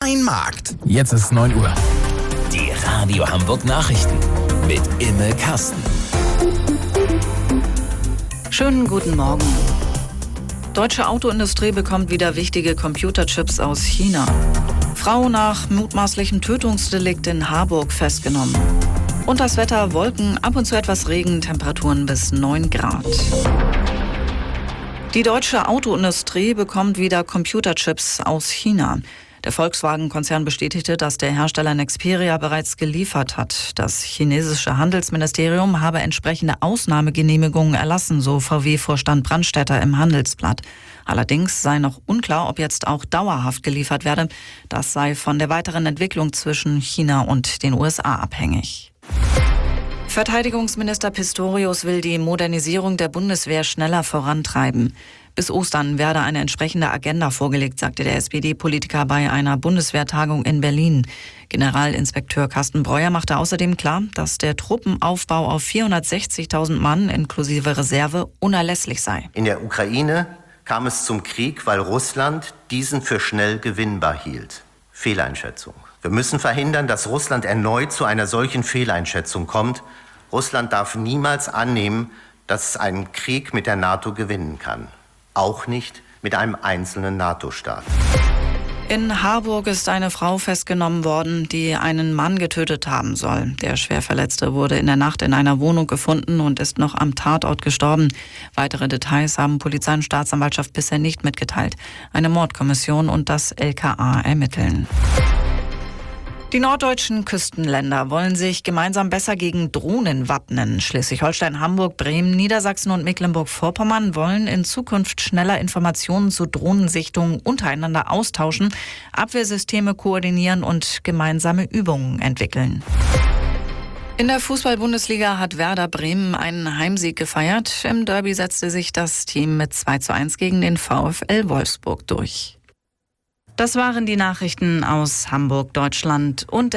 Dein Markt. Jetzt ist 9 Uhr. Die Radio Hamburg Nachrichten mit Imme Kasten. Schönen guten Morgen. Deutsche Autoindustrie bekommt wieder wichtige Computerchips aus China. Frau nach mutmaßlichem Tötungsdelikt in Harburg festgenommen. Und das Wetter: Wolken, ab und zu etwas Regen, Temperaturen bis 9 Grad. Die deutsche Autoindustrie bekommt wieder Computerchips aus China. Der Volkswagen-Konzern bestätigte, dass der Hersteller Nexperia bereits geliefert hat. Das chinesische Handelsministerium habe entsprechende Ausnahmegenehmigungen erlassen, so VW-Vorstand Brandstätter im Handelsblatt. Allerdings sei noch unklar, ob jetzt auch dauerhaft geliefert werde. Das sei von der weiteren Entwicklung zwischen China und den USA abhängig. Verteidigungsminister Pistorius will die Modernisierung der Bundeswehr schneller vorantreiben. Bis Ostern werde eine entsprechende Agenda vorgelegt, sagte der SPD-Politiker bei einer Bundeswehrtagung in Berlin. Generalinspekteur Carsten Breuer machte außerdem klar, dass der Truppenaufbau auf 460.000 Mann inklusive Reserve unerlässlich sei. In der Ukraine kam es zum Krieg, weil Russland diesen für schnell gewinnbar hielt. Fehleinschätzung. Wir müssen verhindern, dass Russland erneut zu einer solchen Fehleinschätzung kommt. Russland darf niemals annehmen, dass es einen Krieg mit der NATO gewinnen kann. Auch nicht mit einem einzelnen NATO-Staat. In Harburg ist eine Frau festgenommen worden, die einen Mann getötet haben soll. Der Schwerverletzte wurde in der Nacht in einer Wohnung gefunden und ist noch am Tatort gestorben. Weitere Details haben Polizei und Staatsanwaltschaft bisher nicht mitgeteilt. Eine Mordkommission und das LKA ermitteln. Die norddeutschen Küstenländer wollen sich gemeinsam besser gegen Drohnen wappnen. Schleswig-Holstein, Hamburg, Bremen, Niedersachsen und Mecklenburg-Vorpommern wollen in Zukunft schneller Informationen zu Drohnensichtungen untereinander austauschen, Abwehrsysteme koordinieren und gemeinsame Übungen entwickeln. In der Fußball-Bundesliga hat Werder Bremen einen Heimsieg gefeiert. Im Derby setzte sich das Team mit 2:1 gegen den VfL Wolfsburg durch. Das waren die Nachrichten aus Hamburg, Deutschland und